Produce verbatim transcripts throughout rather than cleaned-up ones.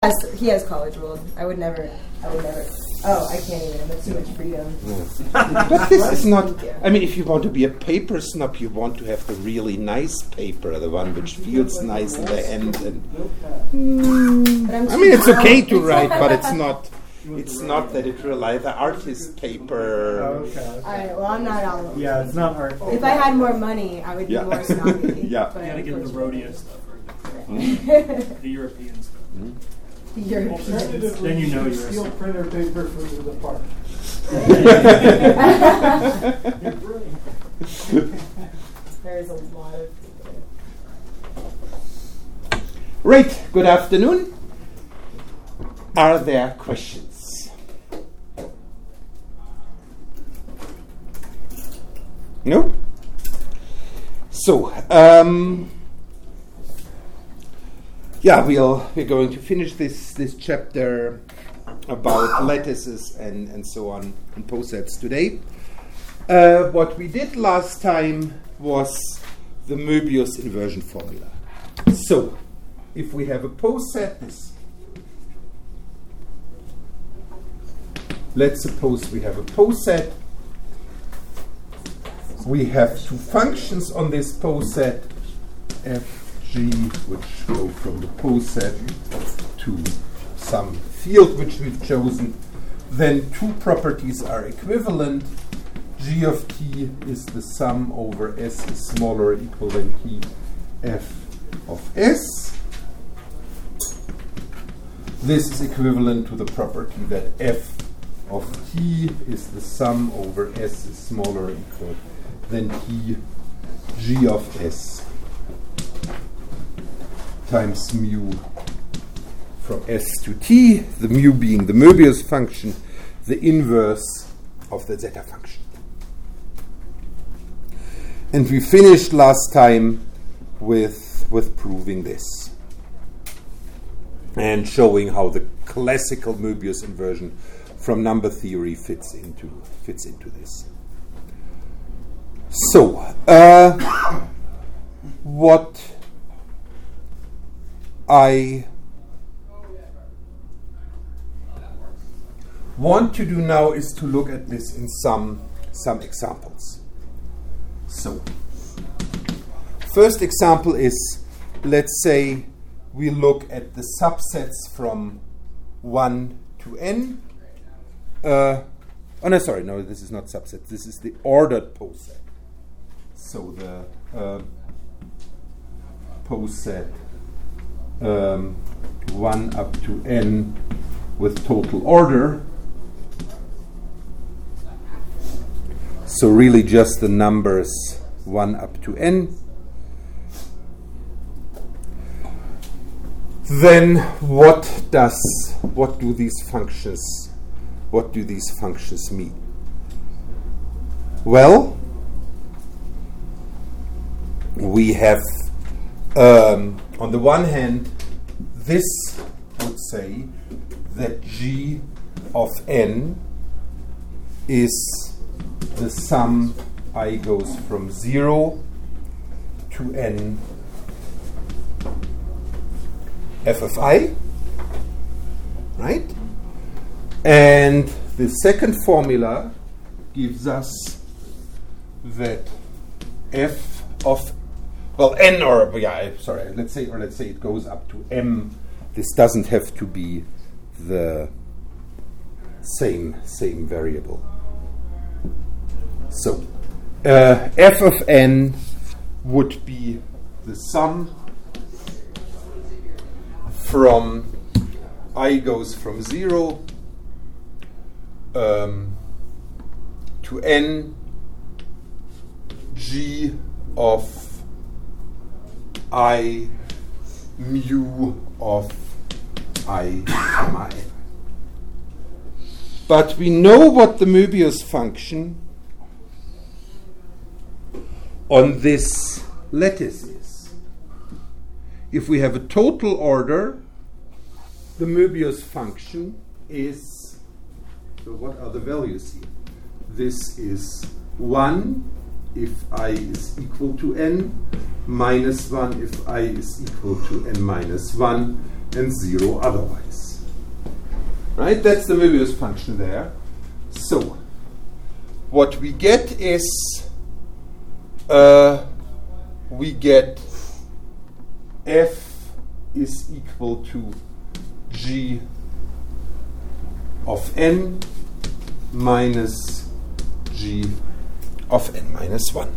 has, he has college rules. I would never, I would never. Oh, I can't even. That's too much freedom. No. But this is not, I mean, if you want to be a paper snob, you want to have the really nice paper, the one which feels nice in the end. And, mm, I mean, it's okay to write, but it's not. It's not that it relies the artist paper. Oh, okay. All right. Well, I'm not all. Yeah, it's not art. If I had more money, I would be Yeah. more snobby. Yeah. But You gotta get the Rhodia stuff, right? Mm. The European stuff. Mm. The Europeans. Alternatively, Then you know use you're a steel snob. printer paper for the park. There's a lot of people. Right, good afternoon. Are there questions? No? So, um, yeah, we'll, we're going to finish this, this chapter about lattices and, and so on and posets today. Uh, what we did last time was the Möbius inversion formula. So, if we have a poset, let's suppose we have a poset. We have two functions on this poset, f, g, which go from the poset to some field which we've chosen. Then two properties are equivalent. G of t is the sum over s is smaller or equal than p f of s. This is equivalent to the property that f of t is the sum over s is smaller or equal than t g of s times mu from s to t, the mu being the Möbius function, the inverse of the zeta function. And we finished last time with, with proving this and showing how the classical Möbius inversion from number theory fits into fits into this. So, uh, what I want to do now is to look at this in some some examples. So, first example is, let's say we look at the subsets from one to n. Uh, oh no, sorry, no, this is not subset. This is the ordered poset. So the uh, poset um, one up to n with total order. So really just the numbers one up to n. Then what does what do these functions what do these functions mean? Well, we have um, on the one hand this would say that g of n is the sum I goes from zero to n f of I, right? And the second formula gives us that f of, well, n or, yeah, sorry, let's say, or let's say it goes up to m. This doesn't have to be the same, same variable. So, uh, f of n would be the sum from I goes from zero um, to n g of I mu of I comma n. But we know what the Möbius function on this lattice is. If we have a total order, the Möbius function is, so what are the values here? This is one if I is equal to n, minus one if I is equal to n minus one, and zero otherwise. Right? That's the Möbius function there. So, what we get is uh, we get f is equal to g of n minus g of n minus one.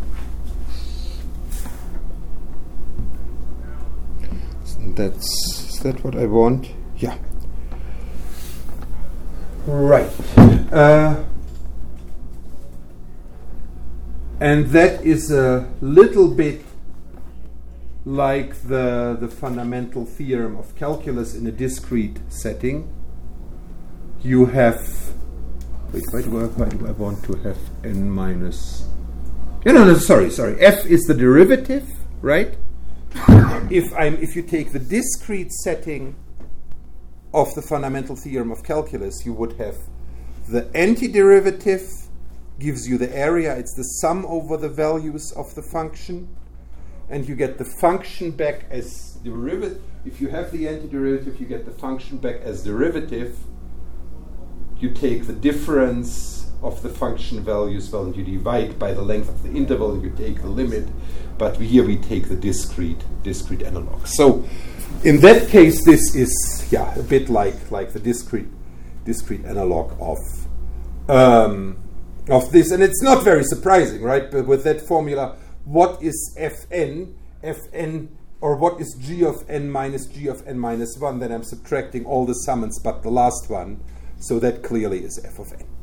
That's is that what I want? Yeah. Right. Uh, and that is a little bit like the, the fundamental theorem of calculus in a discrete setting. You have, wait, why do I, why do I want to have n minus, no, no, no, sorry, sorry, f is the derivative, right? If I'm, if you take the discrete setting of the fundamental theorem of calculus, you would have the antiderivative gives you the area, it's the sum over the values of the function, and you get the function back as derivative. If you have the antiderivative, you get the function back as derivative. You take the difference of the function values, well, and you divide by the length of the interval, and you take the limit. But here we take the discrete discrete analog. So in that case, this is yeah a bit like like the discrete discrete analog of um, of this, and it's not very surprising, right? But with that formula, what is Fn? Fn, or what is g of n minus g of n minus one? Then I'm subtracting all the summands but the last one, so that clearly is f of n.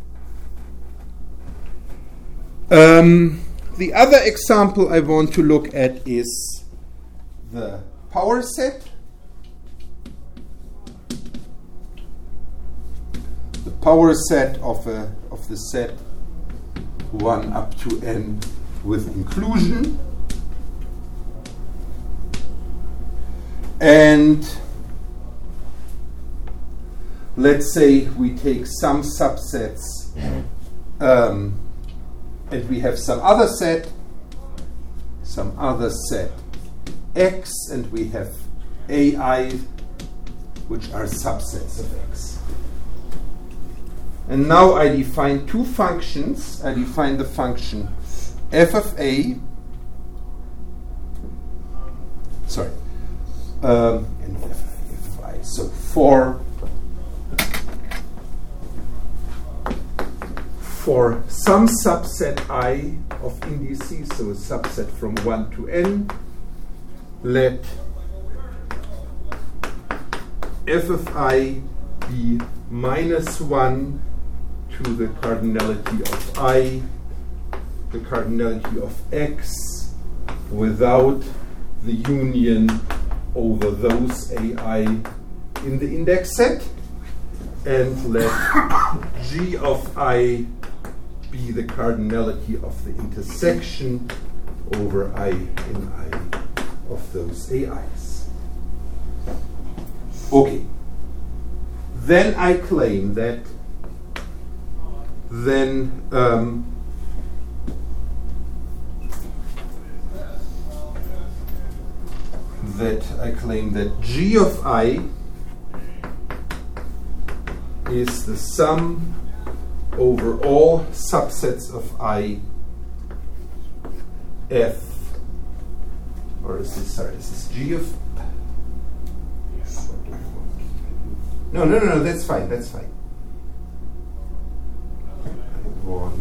Um, the other example I want to look at is the power set. The power set of a of the set one up to n with inclusion. And let's say we take some subsets um, and we have some other set, some other set X, and we have A I, which are subsets of X. And now I define two functions. I define the function f of A, sorry, um, and f, f of I. So for for some subset I of indices, so a subset from one to n, let f of I be minus one to the cardinality of I, the cardinality of X, without the union over those A I in the index set, and let G of I be the cardinality of the intersection over I in I of those A Is. Okay. Then I claim that then um, that I claim that G of I is the sum over all subsets of I F, or is this, sorry, is this G of, no, no, no, no, that's fine, that's fine. I want,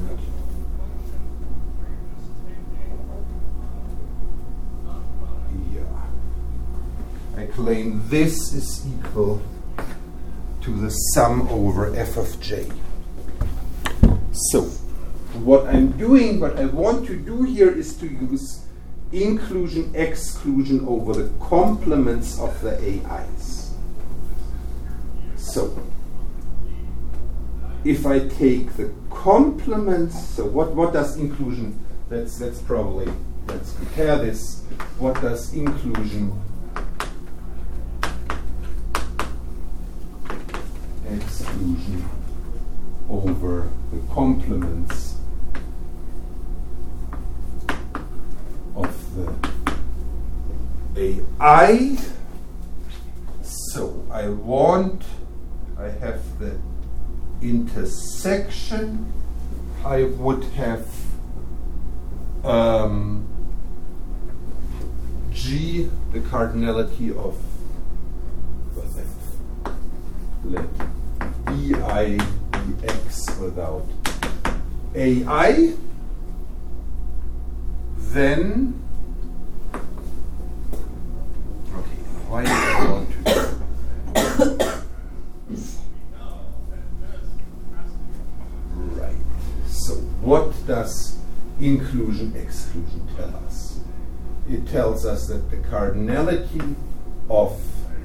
yeah, I claim this is equal to the sum over f of j. So, what I'm doing, what I want to do here is to use inclusion, exclusion over the complements of the A Is. So, if I take the complements, so what, what does inclusion, let's, let's probably, let's compare this. What does inclusion, exclusion over the complements of the A I? So, want, I have the intersection, I would have um, G, the cardinality of, let B I be X without A I, then, okay, why do I want to do right. So what does inclusion exclusion tell us? It tells us that the cardinality of,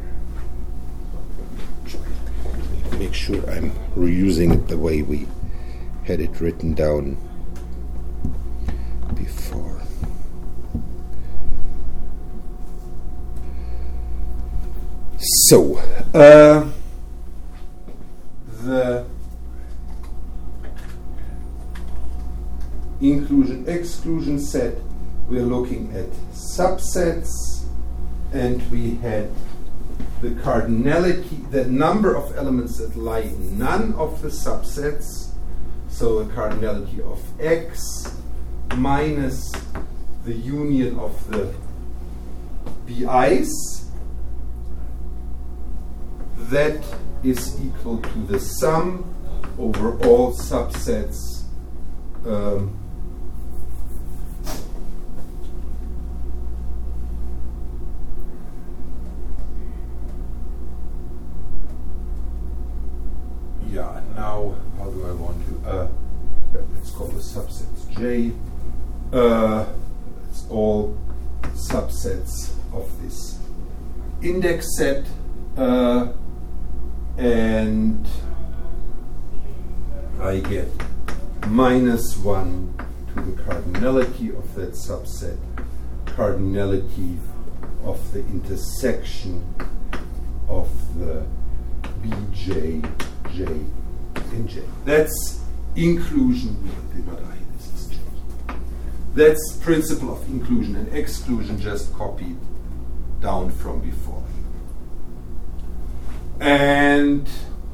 make sure I'm reusing it the way we had it written down before. So, uh, the inclusion exclusion set, we're looking at subsets, and we had the cardinality, the number of elements that lie in none of the subsets, so the cardinality of X minus the union of the B Is, that is equal to the sum over all subsets um, yeah, now how do I want to uh, let's call the subsets J. Uh, it's all subsets of this index set, uh, and I get minus one to the cardinality of that subset, cardinality of the intersection of the B J, J, and J. That's inclusion, not I, this is J. That's principle of inclusion and exclusion, just copied down from before. And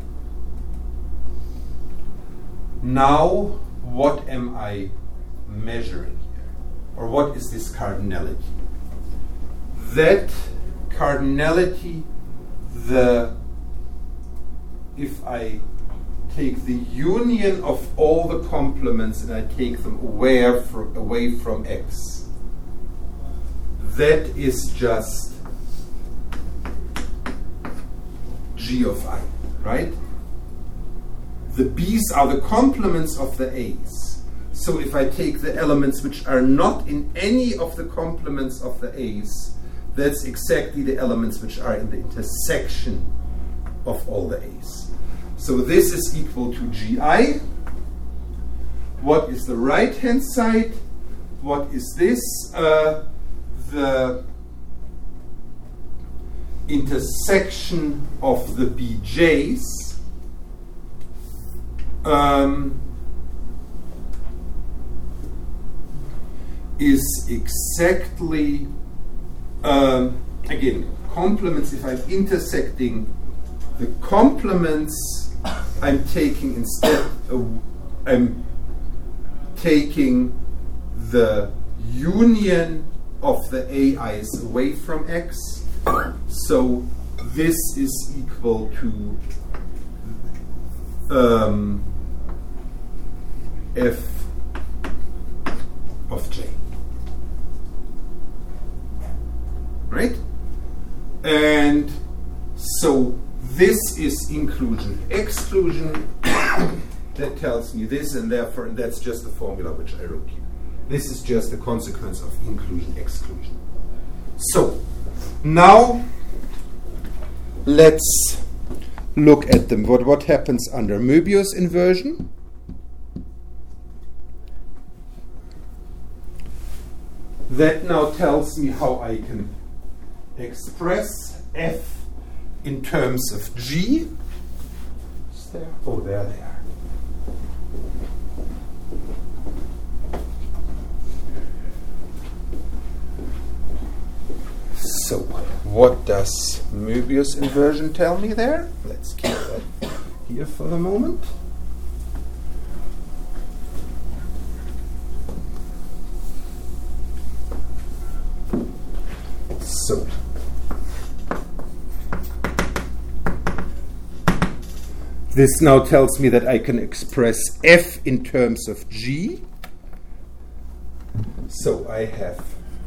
now, what am I measuring here? Or what is this cardinality? That cardinality, the if I take the union of all the complements and I take them away from, away from X, that is just G of I, right? The B's are the complements of the A's. So if I take the elements which are not in any of the complements of the A's, that's exactly the elements which are in the intersection of all the A's. So this is equal to G I. What is the right-hand side? What is this? Uh, the intersection of the B J's um, is exactly, um, again, complements. If I'm intersecting the complements, I'm taking instead, uh, I'm taking the union of the A Is away from X. So this is equal to um, F of J. Right? And so this is inclusion exclusion. That tells me this, and therefore and that's just the formula which I wrote here. This is just a consequence of inclusion exclusion. So now let's look at them. What, what happens under Möbius inversion? That now tells me how I can express F in terms of G. Is there? Oh, there they are. So what does Möbius inversion tell me there? Let's keep that here for the moment. So, this now tells me that I can express f in terms of g. So I have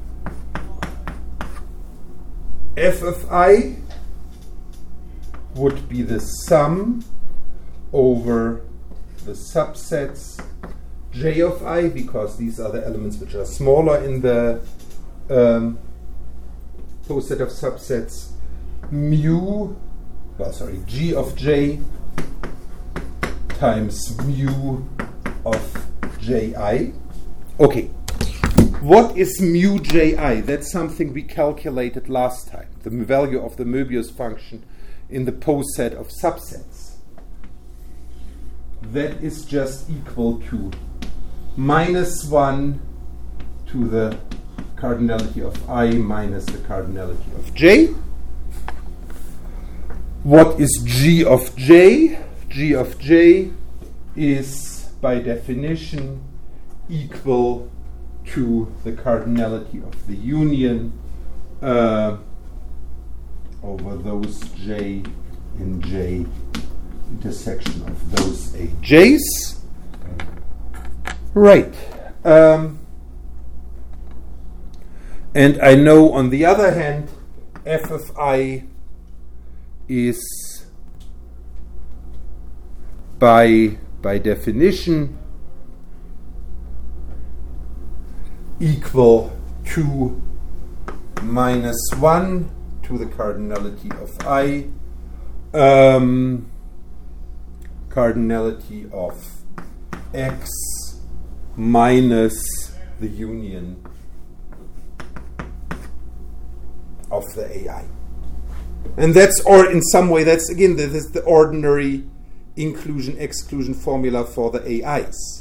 f of I would be the sum over the subsets j of I, because these are the elements which are smaller in the um, post set of subsets, mu, well, sorry, g of j times mu of ji. Okay, what is mu ji? That's something we calculated last time, the value of the Möbius function in the post set of subsets. That is just equal to minus one to the cardinality of I minus the cardinality of j. What is g of j? G of j is by definition equal to the cardinality of the union uh, over those j in j intersection of those a j's. Right. Um, and I know on the other hand f of I is by by definition equal to minus one to the cardinality of I, um, cardinality of x minus the union of the A I. And that's, or in some way, that's again, this is the ordinary inclusion-exclusion formula for the A Is.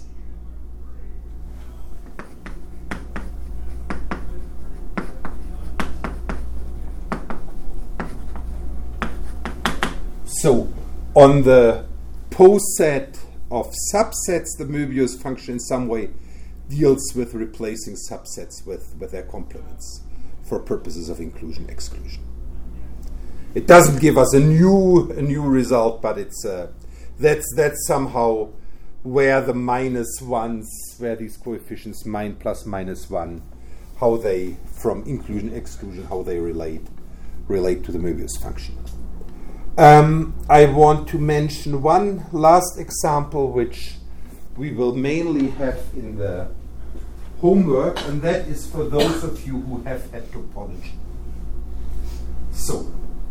So, on the poset of subsets, the Möbius function in some way deals with replacing subsets with, with their complements for purposes of inclusion-exclusion. It doesn't give us a new a new result, but it's uh, that's that's somehow where the minus ones, where these coefficients min plus minus one, how they from inclusion-exclusion, how they relate relate to the Möbius function. Um, I want to mention one last example, which we will mainly have in the homework, and that is for those of you who have had topology. So,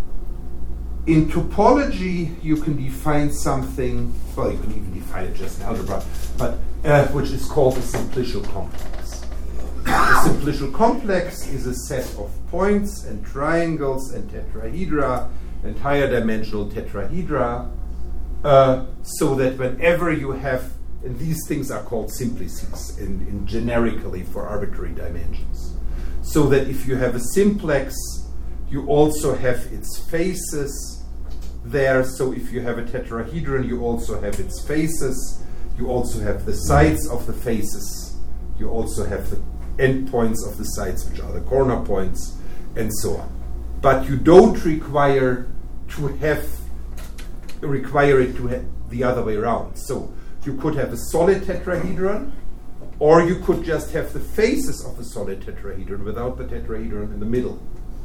in topology, you can define something, well, you can even define it just in algebra, but uh, which is called a simplicial complex. A simplicial complex is a set of points and triangles and tetrahedra and higher dimensional tetrahedra, uh, so that whenever you have, and these things are called simplices in, in generically for arbitrary dimensions, so that if you have a simplex, you also have its faces there. So if you have a tetrahedron, you also have its faces, you also have the sides of the faces, you also have the endpoints of the sides, which are the corner points, and so on. But you don't require to have require it to have the other way around. So you could have a solid tetrahedron, or you could just have the faces of a solid tetrahedron without the tetrahedron in the middle.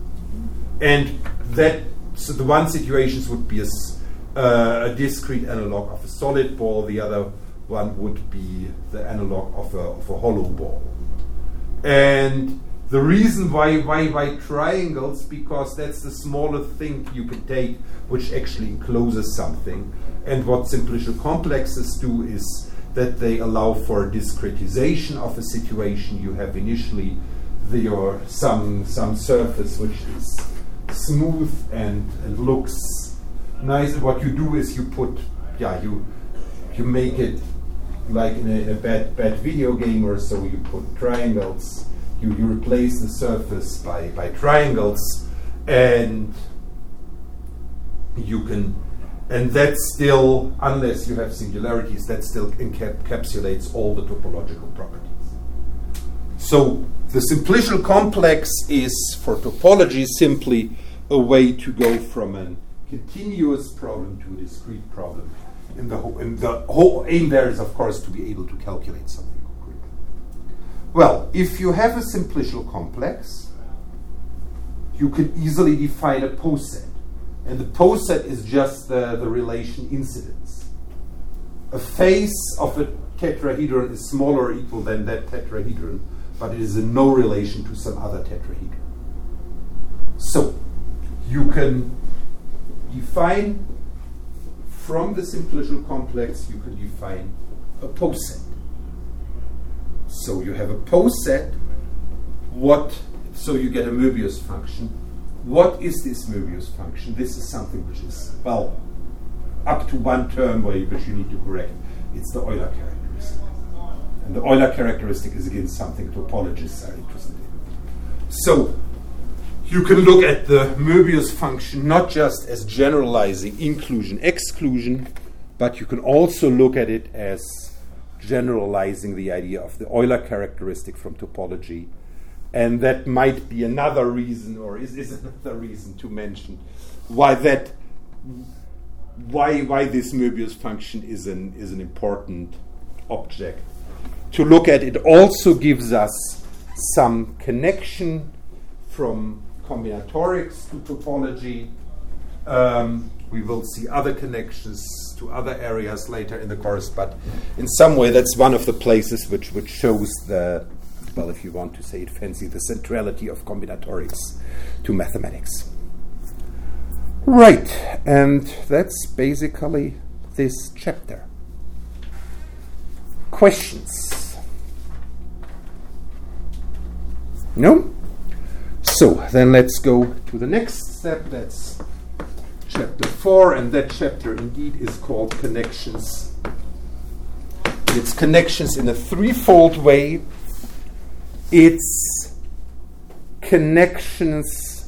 And that, so the one situations would be a, uh, a discrete analog of a solid ball, the other one would be the analog of a, of a hollow ball. And the reason why, why, why triangles, because that's the smallest thing you can take which actually encloses something. And what simplicial complexes do is that they allow for discretization of a situation. You have initially the, your, some, some surface which is smooth and, and looks nice. And what you do is you put, yeah, you you make it like in a, in a bad, bad video game or so, you put triangles. You, you replace the surface by, by triangles, and you can, and that still, unless you have singularities, that still encapsulates all the topological properties. So the simplicial complex is, for topology, simply a way to go from a continuous problem to a discrete problem. And the, whole, and the whole aim there is, of course, to be able to calculate something concrete. Well, if you have a simplicial complex, you can easily define a poset. And the poset is just the, the relation incidence. A face of a tetrahedron is smaller or equal than that tetrahedron, but it is in no relation to some other tetrahedron. So, you can define from the simplicial complex, you can define a poset. So you have a poset, what, so you get a Möbius function. What is this Möbius function? This is something which is, well, up to one term where you, which you need to correct. It's the Euler characteristic. And the Euler characteristic is again something topologists are interested in. So you can look at the Möbius function not just as generalizing inclusion-exclusion, but you can also look at it as generalizing the idea of the Euler characteristic from topology. And that might be another reason, or is, is another reason to mention why that, why why this Möbius function is an is an important object to look at. It also gives us some connection from combinatorics to topology. Um, we will see other connections to other areas later in the course, but in some way that's one of the places which which shows the, well, if you want to say it fancy, the centrality of combinatorics to mathematics. Right, and that's basically this chapter. Questions? No? So, then let's go to the next step. That's chapter four, and that chapter indeed is called Connections. It's connections in a threefold way. It's connections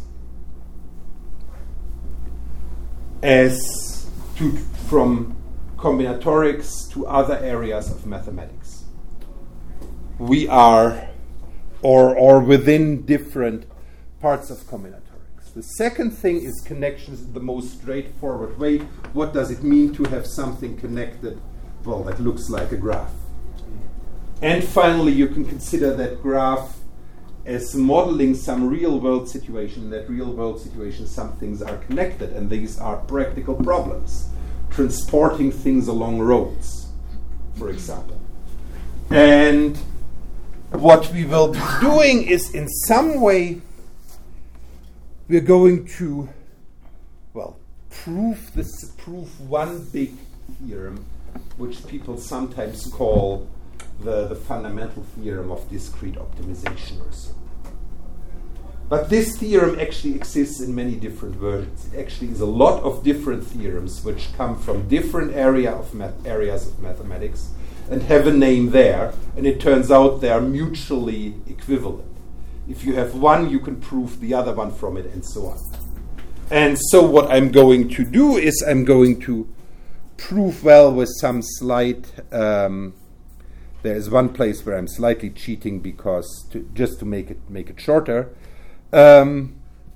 as to from combinatorics to other areas of mathematics. We are, or or within different parts of combinatorics. The second thing is connections in the most straightforward way. What does it mean to have something connected? Well, that looks like a graph. And finally, you can consider that graph as modeling some real-world situation. In that real-world situation, some things are connected, and these are practical problems. Transporting things along roads, for example. And what we will be doing is, in some way, we're going to, well, prove this, prove one big theorem, which people sometimes call The, the fundamental theorem of discrete optimization or so. But this theorem actually exists in many different versions. It actually is a lot of different theorems which come from different area of math- areas of mathematics and have a name there, and it turns out they are mutually equivalent. If you have one, you can prove the other one from it, and so on. And so what I'm going to do is I'm going to prove, well, with some slight... Um, There is one place where I'm slightly cheating because to, just to make it make it shorter. Um,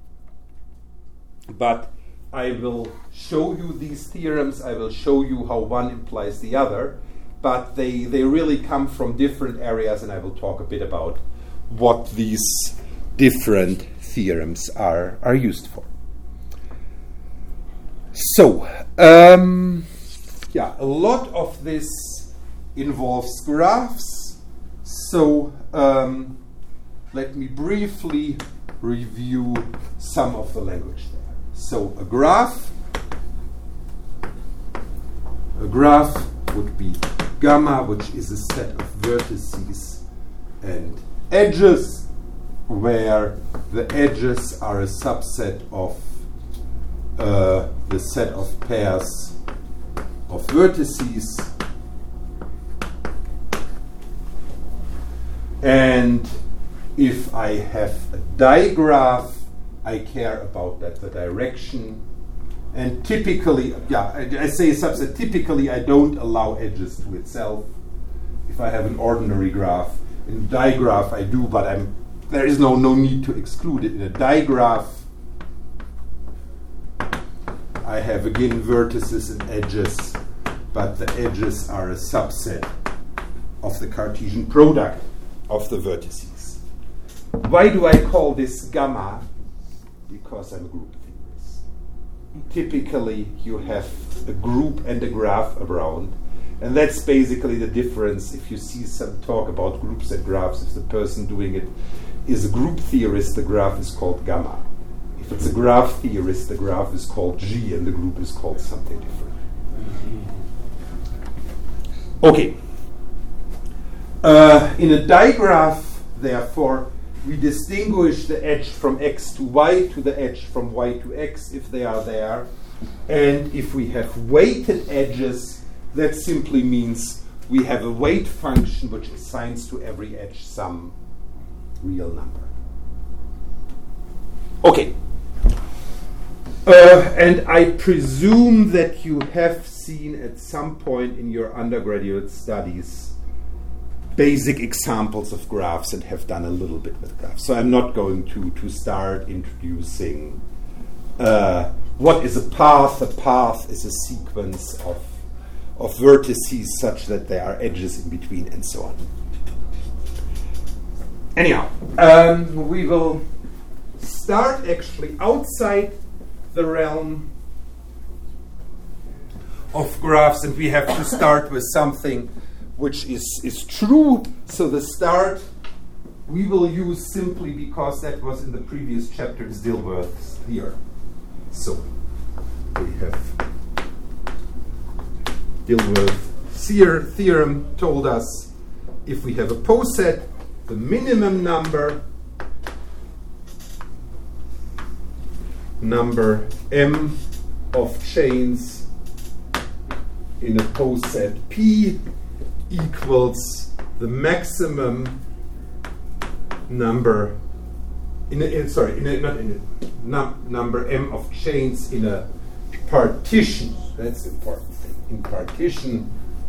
but I will show you these theorems. I will show you how one implies the other. But they, they really come from different areas, and I will talk a bit about what these different theorems are, are used for. So, um, yeah, a lot of this involves graphs. So um, let me briefly review some of the language there. So a graph, a graph would be gamma, which is a set of vertices and edges, where the edges are a subset of uh, the set of pairs of vertices. And if I have a digraph, I care about that, the direction. And typically, yeah, I, I say a subset, typically I don't allow edges to itself. If I have an ordinary graph, in a digraph I do, but I'm, there is no, no need to exclude it. In a digraph, I have again vertices and edges, but the edges are a subset of the Cartesian product of the vertices. Why do I call this gamma? Because I'm a group theorist. Typically, you have a group and a graph around, and that's basically the difference. If you see some talk about groups and graphs, if the person doing it is a group theorist, the graph is called gamma. If it's a graph theorist, the graph is called G, and the group is called something different. Okay. Uh, in a digraph, therefore, we distinguish the edge from x to y to the edge from y to x if they are there. And if we have weighted edges, that simply means we have a weight function which assigns to every edge some real number. Okay. Uh, and I presume that you have seen at some point in your undergraduate studies basic examples of graphs and have done a little bit with graphs. So I'm not going to, to start introducing uh, what is a path. A path is a sequence of, of vertices such that there are edges in between and so on. Anyhow, um, we will start actually outside the realm of graphs, and we have to start with something which is, is true. So the start we will use simply because that was in the previous chapter is Dilworth's theorem. So we have Dilworth's theorem told us if we have a poset, the minimum number number m of chains in a poset P equals the maximum number in a, in, sorry in a, not in a num, number m of chains in a partition. That's the important thing. In partition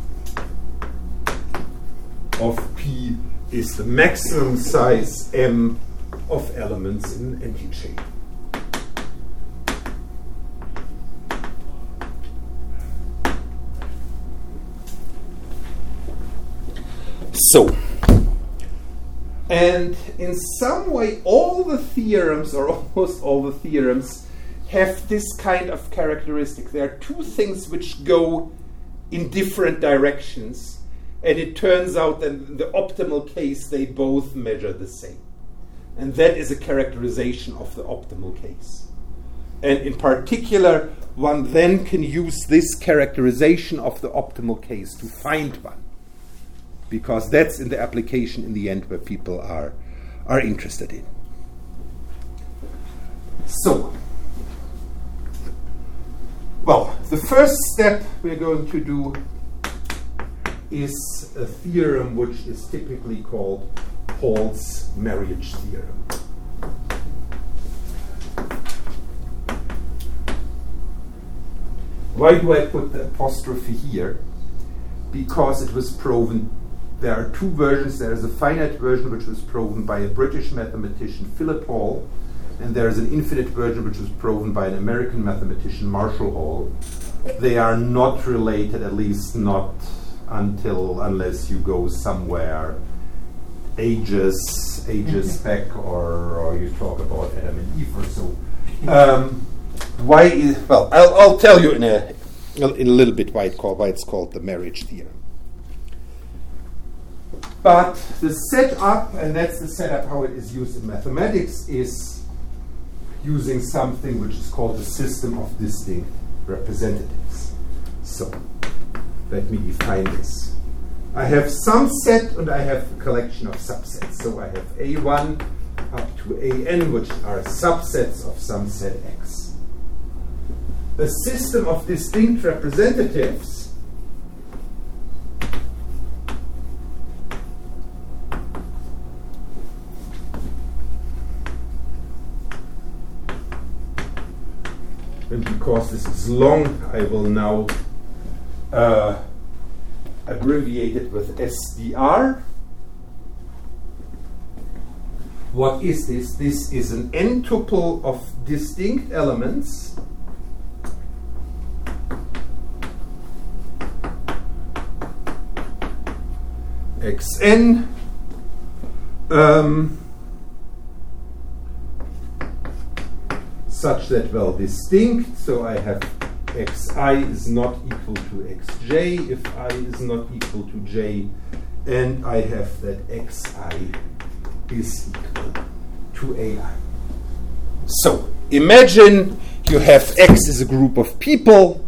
of P is the maximum size m of elements in an anti-chain. So, and in some way, all the theorems, or almost all the theorems, have this kind of characteristic. There are two things which go in different directions, and it turns out that in the optimal case, they both measure the same. And that is a characterization of the optimal case. And in particular, one then can use this characterization of the optimal case to find one, because that's in the application in the end where people are, are interested in. So, well, the first step we're going to do is a theorem which is typically called Paul's marriage theorem. Why do I put the apostrophe here? Because it was proven. There are two versions. There is a finite version which was proven by a British mathematician, Philip Hall, and there is an infinite version which was proven by an American mathematician, Marshall Hall. They are not related, at least not until unless you go somewhere ages ages back, or, or you talk about Adam and Eve or so. Um, why is well? I'll, I'll tell you in a in a little bit why it called why it's called the marriage theorem. But the setup, and that's the setup how it is used in mathematics, is using something which is called the system of distinct representatives. So, let me define this. I have some set and I have a collection of subsets. So I have A one up to A n, which are subsets of some set X. A system of distinct representatives because this is long, I will now uh, abbreviate it with S D R. What is this? This is an n-tuple of distinct elements xn um, such that, well, distinct, so I have xi is not equal to xj if I is not equal to j, and I have that xi is equal to ai. So imagine you have X is a group of people,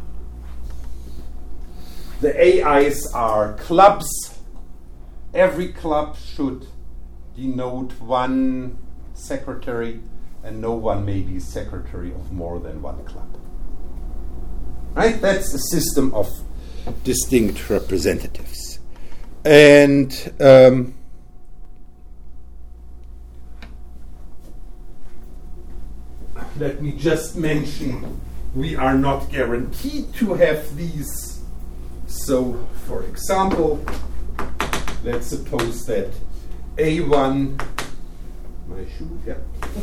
the A Is are clubs. Every club should denote one secretary, and no one may be secretary of more than one club. Right? That's the system of distinct representatives. And um, let me just mention, we are not guaranteed to have these. So, for example, let's suppose that A one, my shoe, yeah,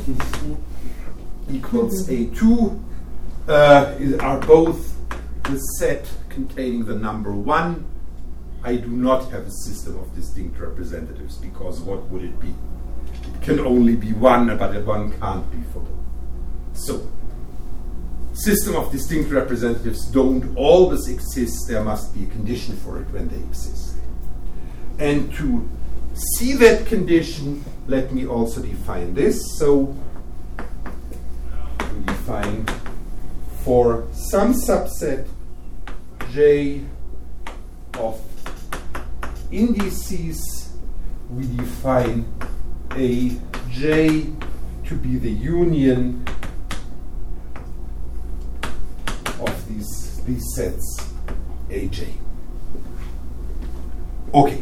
equals A two, uh, are both the set containing the number one. I do not have a system of distinct representatives, because what would it be? It can only be one, but a one can't be full. So, system of distinct representatives don't always exist. There must be a condition for it when they exist. And to see that condition, let me also define this. So we define for some subset J of indices, we define a J to be the union of these, these sets A J. Okay.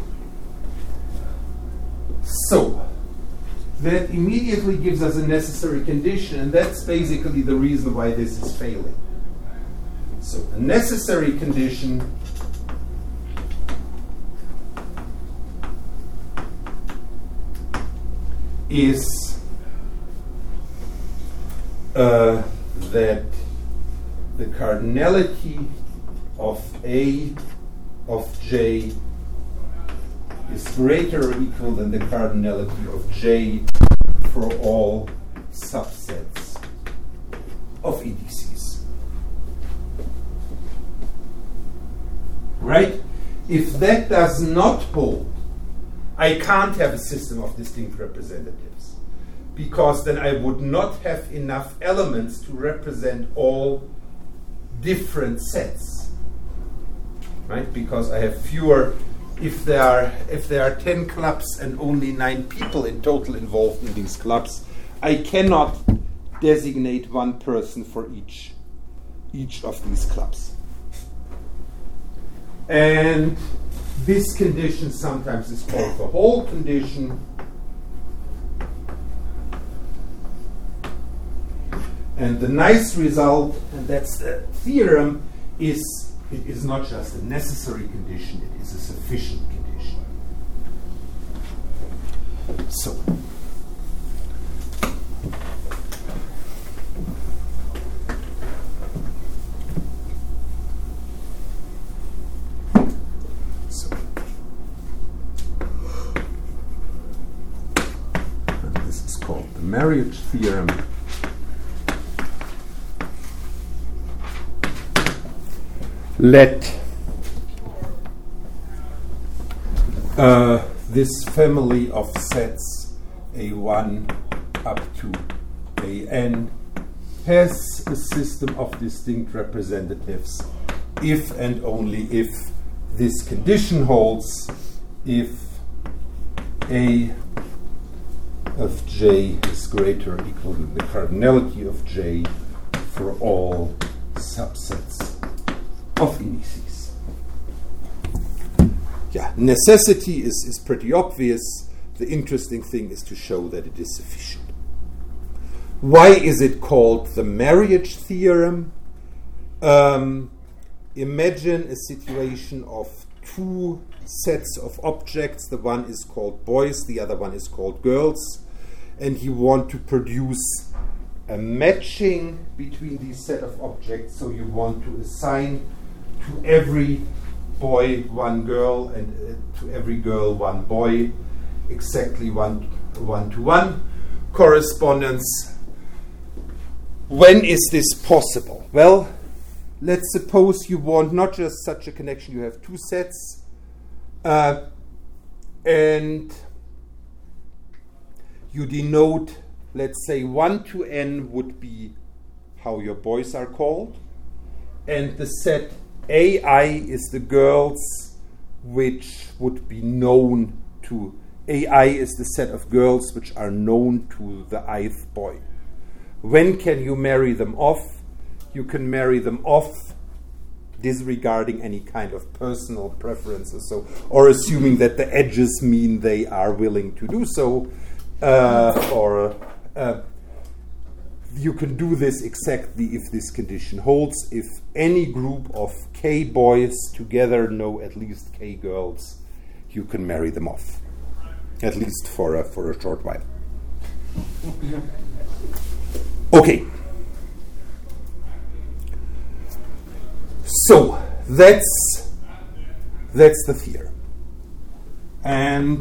So, that immediately gives us a necessary condition, and that's basically the reason why this is failing. So, a necessary condition is uh, that the cardinality of A of J is greater or equal than the cardinality of J for all subsets of indices. Right? If that does not hold, I can't have a system of distinct representatives, because then I would not have enough elements to represent all different sets. Right? Because I have fewer. If there are if there are ten clubs and only nine people in total involved in these clubs, I cannot designate one person for each each of these clubs. And this condition sometimes is called the whole condition. And the nice result, and that's the theorem, is it is not just a necessary condition, it is a sufficient condition. So, so and this is called the marriage theorem. Let uh, this family of sets A one up to A n has a system of distinct representatives if and only if this condition holds, if A of J is greater or equal to the cardinality of J for all subsets of indices. Yeah, necessity is, is pretty obvious. The interesting thing is to show that it is sufficient. Why is it called the marriage theorem? Um, imagine a situation of two sets of objects. The one is called boys, the other one is called girls, and you want to produce a matching between these set of objects. So you want to assign to every boy one girl, and uh, to every girl one boy, exactly one one to one correspondence. When is this possible? Well, let's suppose you want not just such a connection, you have two sets, uh, and you denote, let's say, one to n would be how your boys are called, and the set A I is the girls which would be known to, A I is the set of girls which are known to the ith boy. When can you marry them off? You can marry them off disregarding any kind of personal preferences, so, or assuming that the edges mean they are willing to do so, uh, or uh, you can do this exactly if this condition holds. If any group of k boys together know at least k girls, you can marry them off, at least for a, for a short while. Okay. So that's that's the theorem, and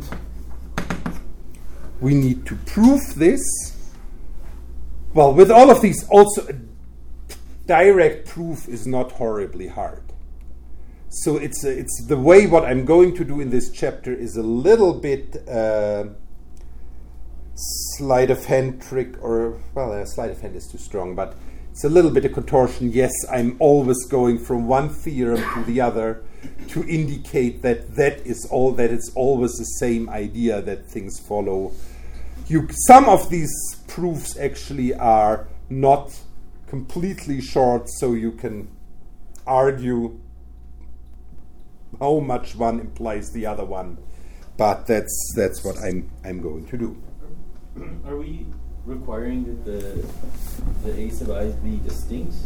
we need to prove this. Well, with all of these, also direct proof is not horribly hard. So it's a, it's the way what I'm going to do in this chapter is a little bit uh, sleight of hand trick, or well, uh, sleight of hand is too strong, but it's a little bit of contortion. Yes, I'm always going from one theorem to the other to indicate that that is all, that it's always the same idea that things follow. You, some of these proofs actually are not completely short, so you can argue how much one implies the other one, but that's that's what I'm I'm going to do. Are we requiring that the the A sub I be distinct?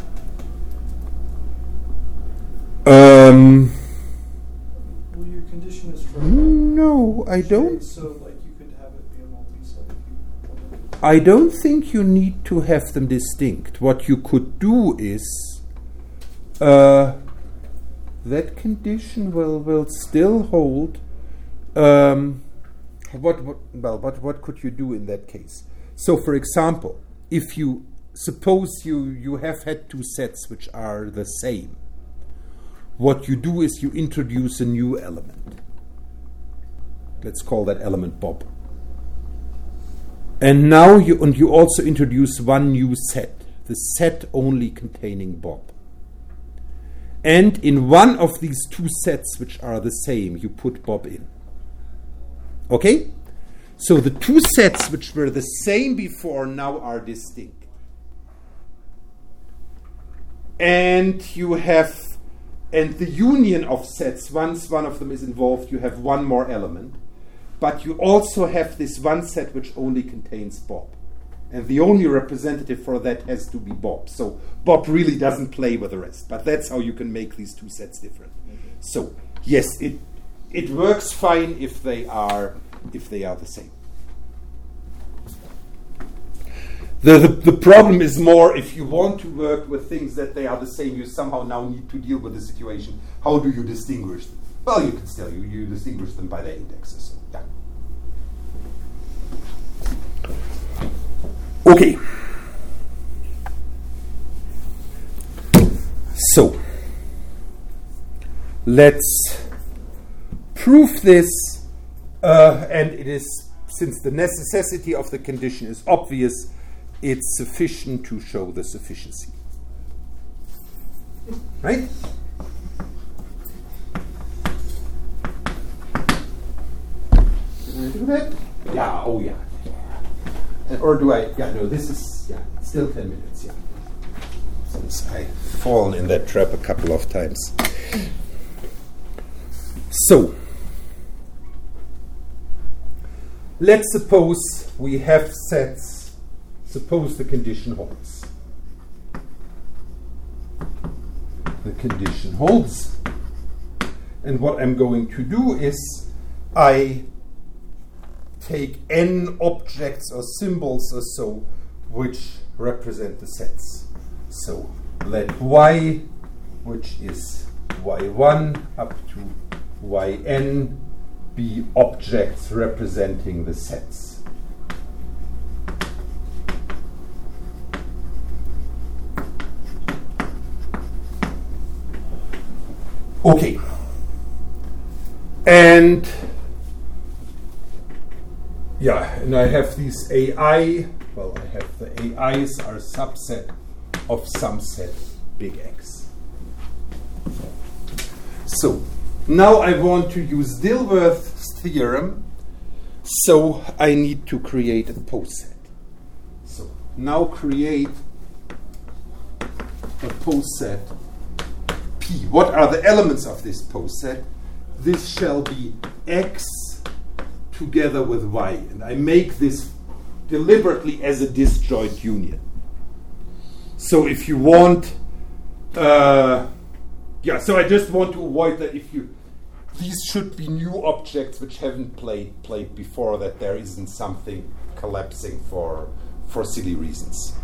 Um. Well, your condition is from No, I don't. So, like, you could have it be a multi-set if you wanted. I don't think you need to have them distinct. What you could do is uh, that condition will will still hold. Um, what, what well what what could you do in that case? So, for example, if you suppose you you have had two sets which are the same, what you do is you introduce a new element. Let's call that element Bob. And now you and you also introduce one new set, the set only containing Bob. And in one of these two sets which are the same, you put Bob in. Okay? So the two sets which were the same before now are distinct. And you have, and the union of sets, once one of them is involved, you have one more element. But you also have this one set which only contains Bob. And the only representative for that has to be Bob. So Bob really doesn't play with the rest. But that's how you can make these two sets different. Okay. So yes, it it works fine if they are if they are the same. The, the the problem is more if you want to work with things that they are the same, you somehow now need to deal with the situation. How do you distinguish them? Well, you can still you, you distinguish them by their indexes. So, yeah. Okay. So let's prove this, uh, and it is, since the necessity of the condition is obvious, it's sufficient to show the sufficiency. Right? Can I do that? Yeah, oh yeah. Uh, or do I? Yeah, no, this is, yeah, it's still ten minutes, yeah. Since I've fallen in that trap a couple of times. So, let's suppose we have sets Suppose the condition holds. The condition holds. And what I'm going to do is I take n objects or symbols or so which represent the sets. So let y, which is y one up to yn, be objects representing the sets. Okay. And yeah, and I have these A I, well, I have the A Is are a subset of some set big X. So now I want to use Dilworth's theorem, so I need to create a poset. So now create a poset P. What are the elements of this poset? This shall be X together with Y. And I make this deliberately as a disjoint union. So if you want, uh, yeah, so I just want to avoid that if you, these should be new objects which haven't played played before, that there isn't something collapsing for, for silly reasons.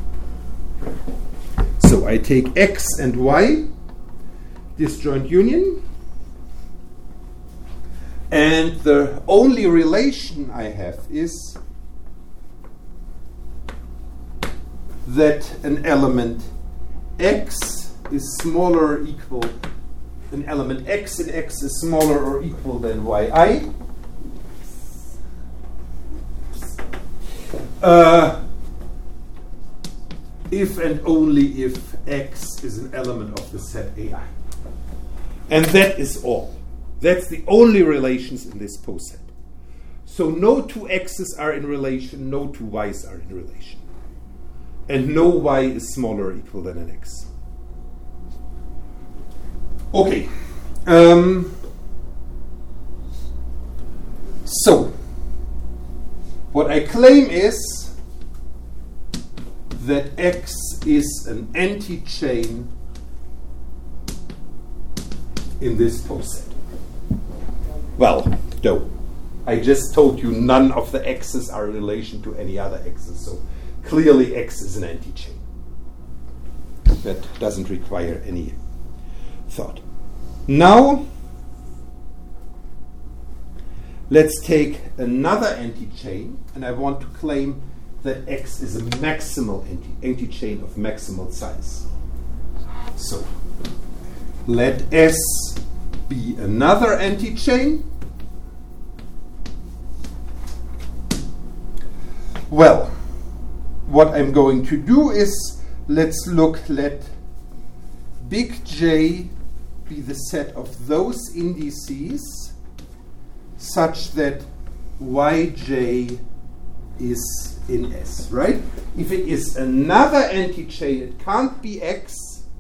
So I take X and Y, disjoint union, and the only relation I have is that an element X is smaller or equal, an element X in X is smaller or equal than Y I, uh, if and only if X is an element of the set A I. And that is all. That's the only relations in this poset. So no two X's are in relation, no two Y's are in relation. And no Y is smaller or equal than an X. Okay. Um, so, what I claim is that X is an anti-chain in this poset. Well, no. I just told you none of the X's are in relation to any other X's, so clearly X is an anti-chain. That doesn't require any thought. Now, let's take another anti-chain, and I want to claim that X is a maximal anti- anti-chain of maximal size. So, let S be another anti-chain. Well, what I'm going to do is, let's look, let big J be the set of those indices such that Yj is in S, right? If it is another anti-chain, it can't be X.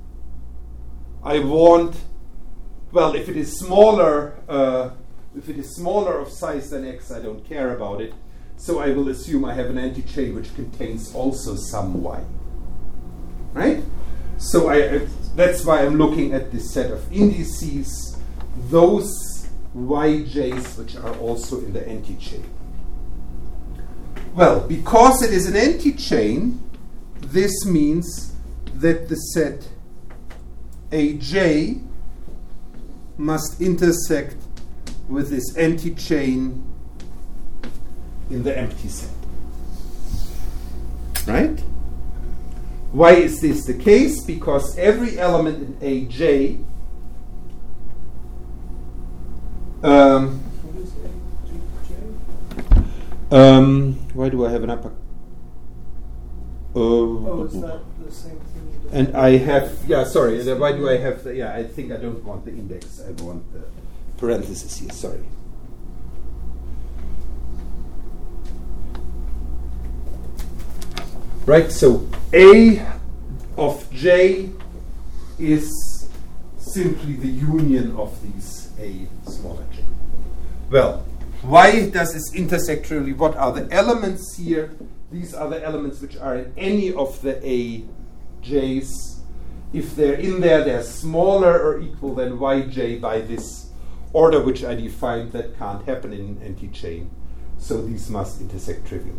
I want, well, if it is smaller, uh, if it is smaller of size than X, I don't care about it. So I will assume I have an anti-chain which contains also some Y. Right? So I, I, that's why I'm looking at this set of indices, those Yj's which are also in the anti-chain. Well, because it is an anti-chain, this means that the set Aj must intersect with this anti-chain in the empty set. Right? Why is this the case? Because every element in Aj um, What is A J? um, why do I have an upper? Uh, Oh, is that the same thing you did? And I have, yeah, sorry, uh, why do I have the, yeah, I think I don't want the index, I want the parenthesis here, sorry. Right, so A of J is simply the union of these A smaller J. Well, Why does this intersect trivially? What are the elements here? These are the elements which are in any of the A J's. If they're in there, they're smaller or equal than Yj by this order which I defined. That can't happen in an anti-chain. So these must intersect trivially.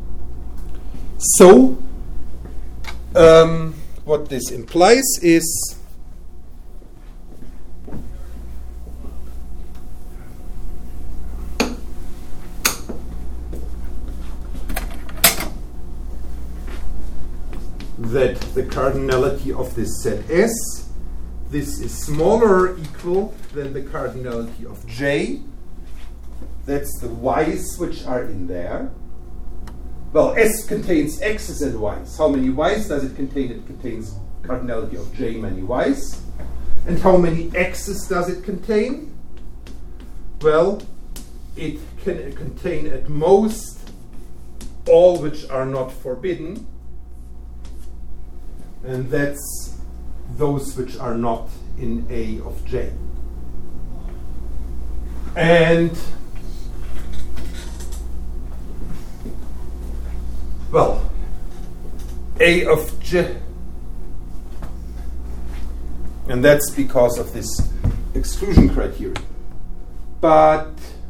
So um, what this implies is that the cardinality of this set S, this is smaller or equal than the cardinality of J. That's the Y's which are in there. Well, S contains X's and Y's. How many Y's does it contain? It contains cardinality of J many Y's. And how many X's does it contain? Well, it can contain at most all which are not forbidden. And that's those which are not in A of J. And, well, A of J, and that's because of this exclusion criteria. But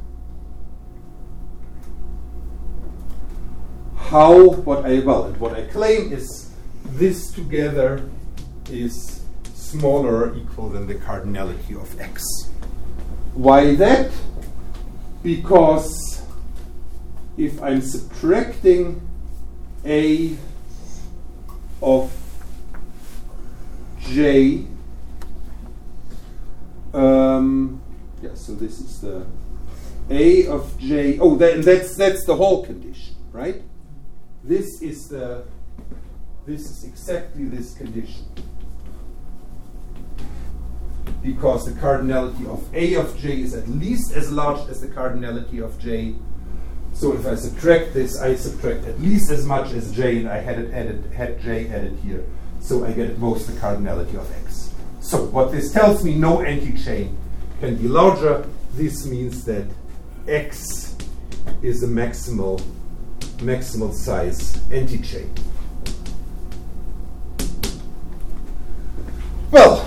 how, what I, well, and what I claim is this together is smaller or equal than the cardinality of X. Why that? Because if I'm subtracting A of J, um, yeah, so this is the A of J, oh, that, and that's, that's the whole condition, right? This is the This is exactly this condition. Because the cardinality of A of J is at least as large as the cardinality of J. So if I subtract this, I subtract at least as much as J, and I had it added, had J added here. So I get at most the cardinality of X. So what this tells me, no anti-chain can be larger. This means that X is a maximal, maximal size anti-chain. Well,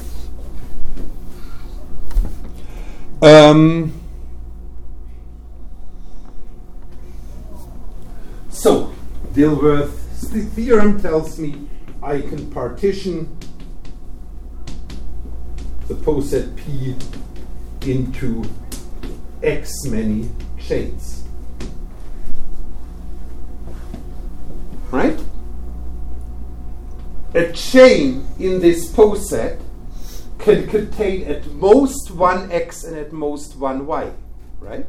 um, so Dilworth's theorem tells me I can partition the poset P into X many chains. Right? A chain in this poset can contain at most one X and at most one Y, right?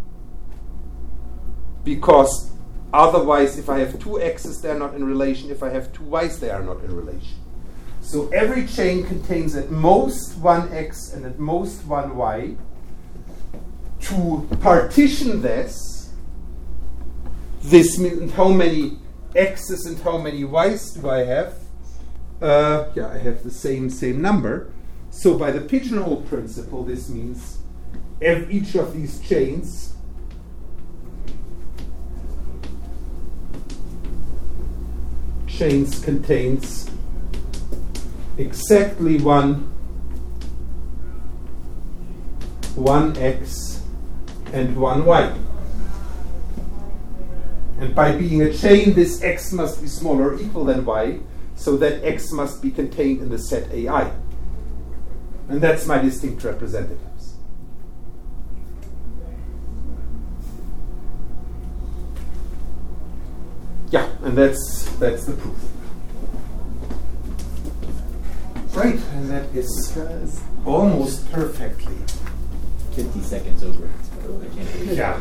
Because otherwise, if I have two X's, they're not in relation. If I have two Y's, they are not in relation. So every chain contains at most one X and at most one Y. To partition this, this means how many X's and how many Y's do I have? Uh, yeah, I have the same same number. So by the pigeonhole principle, this means every, each of these chains chains contains exactly one one X and one Y. And by being a chain, this X must be smaller or equal than Y. So that X must be contained in the set A I. And that's my distinct representatives. Yeah, and that's that's the proof. Right, and that is almost perfectly. fifty seconds over. Yeah.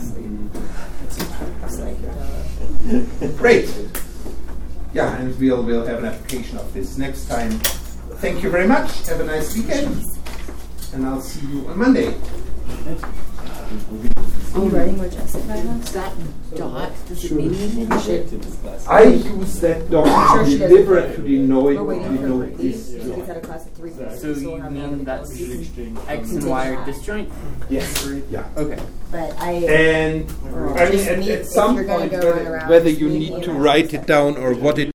Great. Yeah, and we'll we'll have an application of this next time. Thank you very much. Have a nice weekend, and I'll see you on Monday. Are you writing Majestic right now? That dot, does it Sure. mean anything? You should. To this class. I use that dot Sure, she doesn't. deliberately knowing We're waiting you for know Brittany. this. She gets out of class at three. So you mean that's Exchange. X and Y are disjoint? Yes. Yeah. Okay. But I. And I mean, Just at, me- at if some you're gonna point, go whether, run around whether you speaking need to about write it down or what it